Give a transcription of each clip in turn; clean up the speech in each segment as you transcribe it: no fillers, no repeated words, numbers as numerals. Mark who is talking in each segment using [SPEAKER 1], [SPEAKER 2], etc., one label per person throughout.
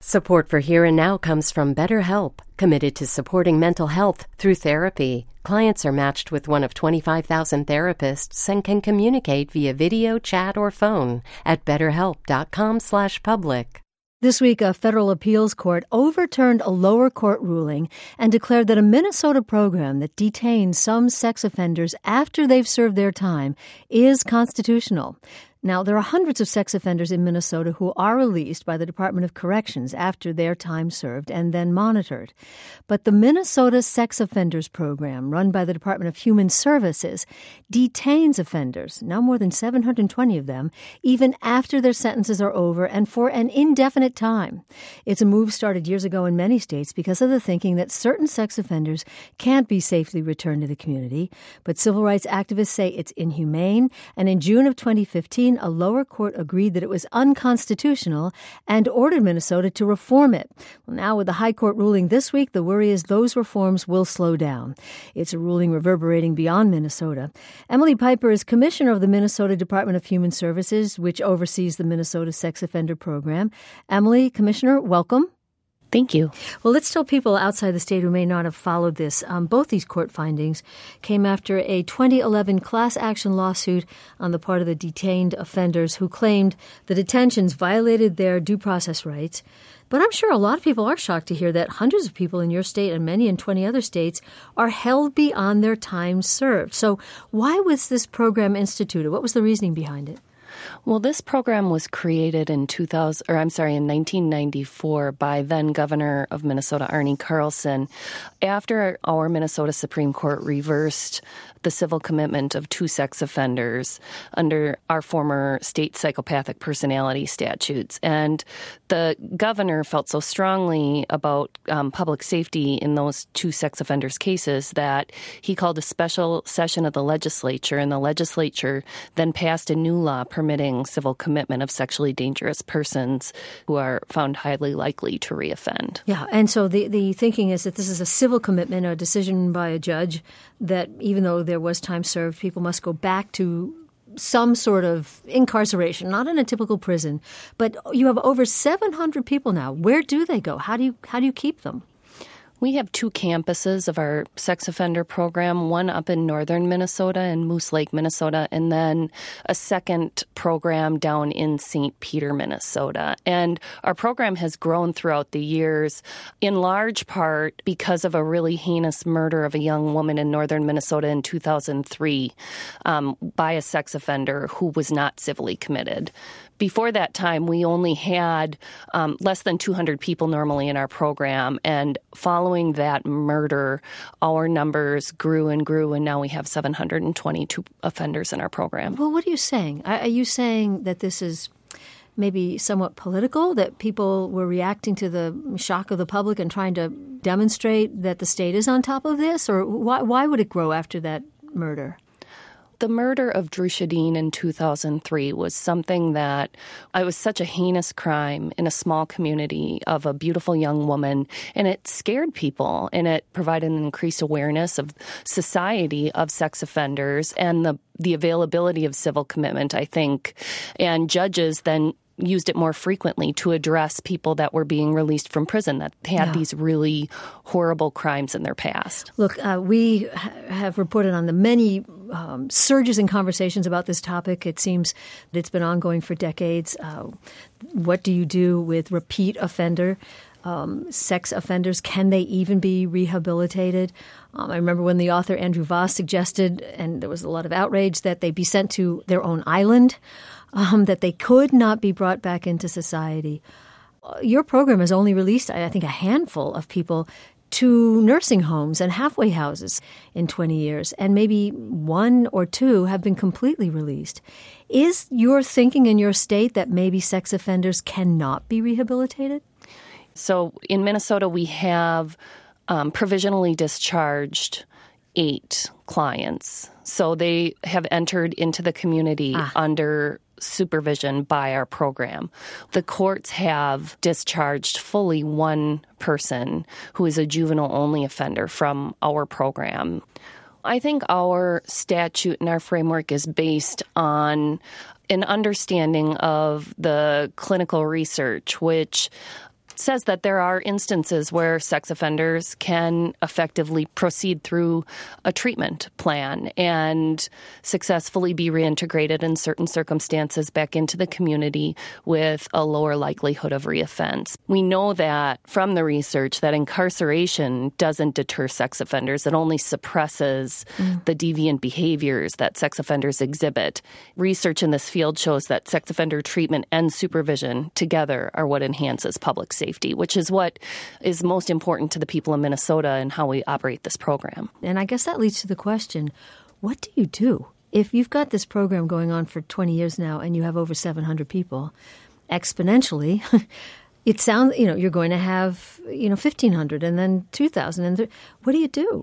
[SPEAKER 1] Support for Here and Now comes from BetterHelp, committed to supporting mental health through therapy. Clients are matched with one of 25,000 therapists and can communicate via video, chat, or phone at betterhelp.com/public.
[SPEAKER 2] This week, a federal appeals court overturned a lower court ruling and declared that a Minnesota program that detains some sex offenders after they've served their time is constitutional. Now, there are hundreds of sex offenders in Minnesota who are released by the Department of Corrections after their time served and then monitored. But the Minnesota Sex Offenders Program, run by the Department of Human Services, detains offenders, now more than 720 of them, even after their sentences are over and for an indefinite time. It's a move started years ago in many states because of the thinking that certain sex offenders can't be safely returned to the community. But civil rights activists say it's inhumane, and in June of 2015, a lower court agreed that it was unconstitutional and ordered Minnesota to reform it. Well, now with the high court ruling this week, the worry is those reforms will slow down. It's a ruling reverberating beyond Minnesota. Emily Piper is commissioner of the Minnesota Department of Human Services, which oversees the Minnesota Sex Offender Program. Emily, Commissioner, welcome.
[SPEAKER 3] Thank you.
[SPEAKER 2] Well, let's tell people outside the state who may not have followed this. Both these court findings came after a 2011 class action lawsuit on the part of the detained offenders who claimed the detentions violated their due process rights. But I'm sure a lot of people are shocked to hear that hundreds of people in your state and many in 20 other states are held beyond their time served. So why was this program instituted? What was the reasoning behind it?
[SPEAKER 3] Well, this program was created in 1994 by then Governor of Minnesota, Arne Carlson, after our Minnesota Supreme Court reversed the civil commitment of two sex offenders under our former state psychopathic personality statutes. And the governor felt so strongly about public safety in those two sex offenders' cases that he called a special session of the legislature, and the legislature then passed a new law permitting civil commitment of sexually dangerous persons who are found highly likely to reoffend.
[SPEAKER 2] Yeah, and so the thinking is that this is a civil commitment, a decision by a judge, that even though there was time served, people must go back to some sort of incarceration, not in a typical prison. But you have over 700 people now. Where do they go? How do you keep them?
[SPEAKER 3] We have two campuses of our sex offender program, one up in northern Minnesota in Moose Lake, Minnesota, and then a second program down in St. Peter, Minnesota. And our program has grown throughout the years, in large part because of a really heinous murder of a young woman in northern Minnesota in 2003 by a sex offender who was not civilly committed. Before that time, we only had less than 200 people normally in our program, and following that murder, our numbers grew, and now we have 722 offenders in our program.
[SPEAKER 2] Well, what are you saying? Are you saying that this is maybe somewhat political, that people were reacting to the shock of the public and trying to demonstrate that the state is on top of this? Or why would it grow after that murder?
[SPEAKER 3] The murder of Drew Shadeen in 2003 was something that it was such a heinous crime in a small community of a beautiful young woman, and it scared people, and it provided an increased awareness of society of sex offenders and the availability of civil commitment, I think. And judges then used it more frequently to address people that were being released from prison that had these really horrible crimes in their past.
[SPEAKER 2] Look, we have reported on the many surges in conversations about this topic. It seems that it's been ongoing for decades. What do you do with repeat offender sex offenders? Can they even be rehabilitated? I remember when the author Andrew Voss suggested, and there was a lot of outrage, that they be sent to their own island, that they could not be brought back into society. Your program has only released, I think, a handful of people to nursing homes and halfway houses in 20 years, and maybe one or two have been completely released. Is your thinking in your state that maybe sex offenders cannot be rehabilitated?
[SPEAKER 3] So in Minnesota, we have provisionally discharged 8 clients. So they have entered into the community under supervision by our program. The courts have discharged fully one person who is a juvenile-only offender from our program. I think our statute and our framework is based on an understanding of the clinical research, which says that there are instances where sex offenders can effectively proceed through a treatment plan and successfully be reintegrated in certain circumstances back into the community with a lower likelihood of reoffense. We know that from the research that incarceration doesn't deter sex offenders. It only suppresses the deviant behaviors that sex offenders exhibit. Research in this field shows that sex offender treatment and supervision together are what enhances public safety, which is what is most important to the people in Minnesota and how we operate this program.
[SPEAKER 2] And I guess that leads to the question, what do you do? If you've got this program going on for 20 years now and you have over 700 people, exponentially, it sounds, you're going to have, 1,500 and then 2,000. And what do you do?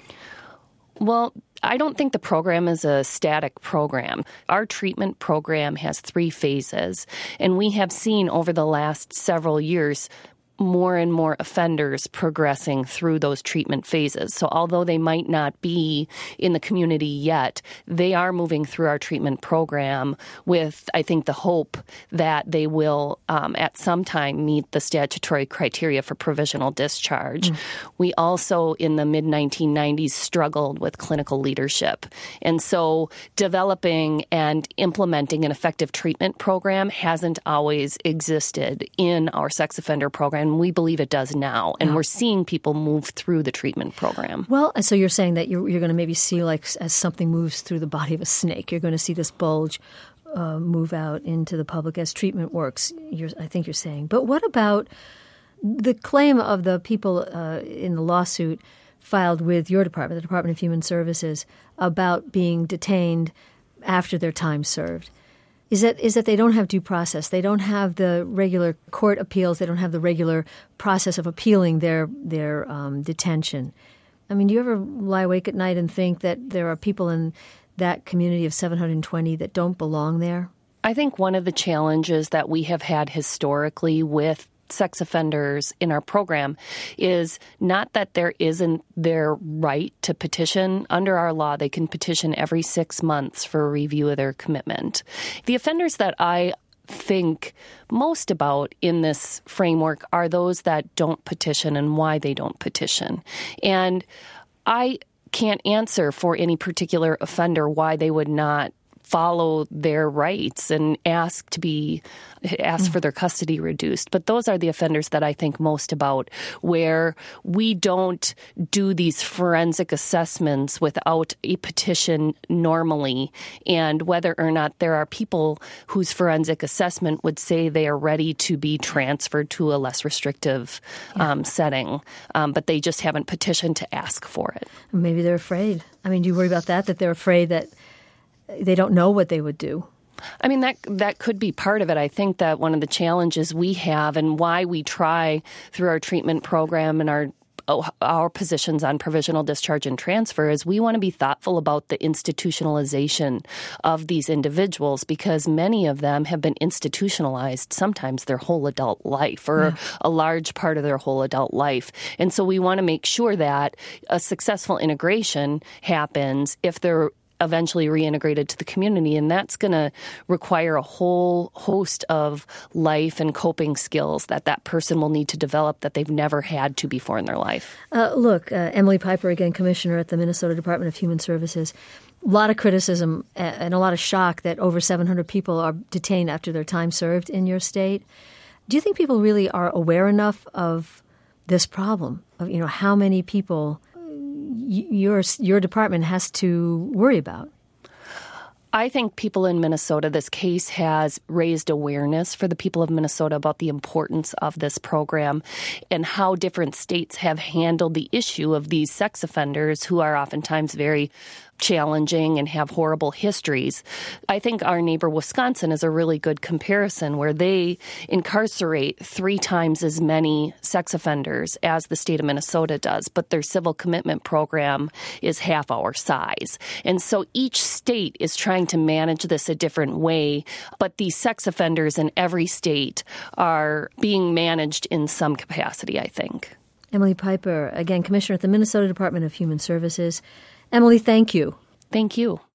[SPEAKER 3] Well, I don't think the program is a static program. Our treatment program has 3 phases, and we have seen over the last several years more and more offenders progressing through those treatment phases. So although they might not be in the community yet, they are moving through our treatment program with, I think, the hope that they will at some time meet the statutory criteria for provisional discharge. We also, in the mid-1990s, struggled with clinical leadership. And so developing and implementing an effective treatment program hasn't always existed in our sex offender program. We believe it does now, and we're seeing people move through the treatment program.
[SPEAKER 2] Well, so you're saying that you're going to maybe see, like, as something moves through the body of a snake, you're going to see this bulge move out into the public as treatment works, I think you're saying. But what about the claim of the people in the lawsuit filed with your department, the Department of Human Services, about being detained after their time served? Is that they don't have due process. They don't have the regular court appeals. They don't have the regular process of appealing their detention. I mean, do you ever lie awake at night and think that there are people in that community of 720 that don't belong there?
[SPEAKER 3] I think one of the challenges that we have had historically with sex offenders in our program is not that there isn't their right to petition. Under our law, they can petition every 6 months for a review of their commitment. The offenders that I think most about in this framework are those that don't petition and why they don't petition. And I can't answer for any particular offender why they would not follow their rights and ask for their custody reduced. But those are the offenders that I think most about, where we don't do these forensic assessments without a petition normally, and whether or not there are people whose forensic assessment would say they are ready to be transferred to a less restrictive setting, but they just haven't petitioned to ask for it.
[SPEAKER 2] Maybe they're afraid. I mean, do you worry about that they're afraid that they don't know what they would do?
[SPEAKER 3] I mean, that could be part of it. I think that one of the challenges we have and why we try through our treatment program and our positions on provisional discharge and transfer is we want to be thoughtful about the institutionalization of these individuals, because many of them have been institutionalized sometimes their whole adult life or a large part of their whole adult life. And so we want to make sure that a successful integration happens if they're eventually reintegrated to the community, and that's going to require a whole host of life and coping skills that person will need to develop that they've never had to before in their life.
[SPEAKER 2] Emily Piper, again, Commissioner at the Minnesota Department of Human Services. A lot of criticism and a lot of shock that over 700 people are detained after their time served in your state. Do you think people really are aware enough of this problem, of how many people your department has to worry about?
[SPEAKER 3] I think people in Minnesota, this case has raised awareness for the people of Minnesota about the importance of this program and how different states have handled the issue of these sex offenders who are oftentimes very challenging and have horrible histories. I think our neighbor Wisconsin is a really good comparison, where they incarcerate 3 times as many sex offenders as the state of Minnesota does, but their civil commitment program is half our size. And so each state is trying to manage this a different way, but these sex offenders in every state are being managed in some capacity, I think.
[SPEAKER 2] Emily Piper, again, Commissioner at the Minnesota Department of Human Services. Emily, thank you.
[SPEAKER 3] Thank you.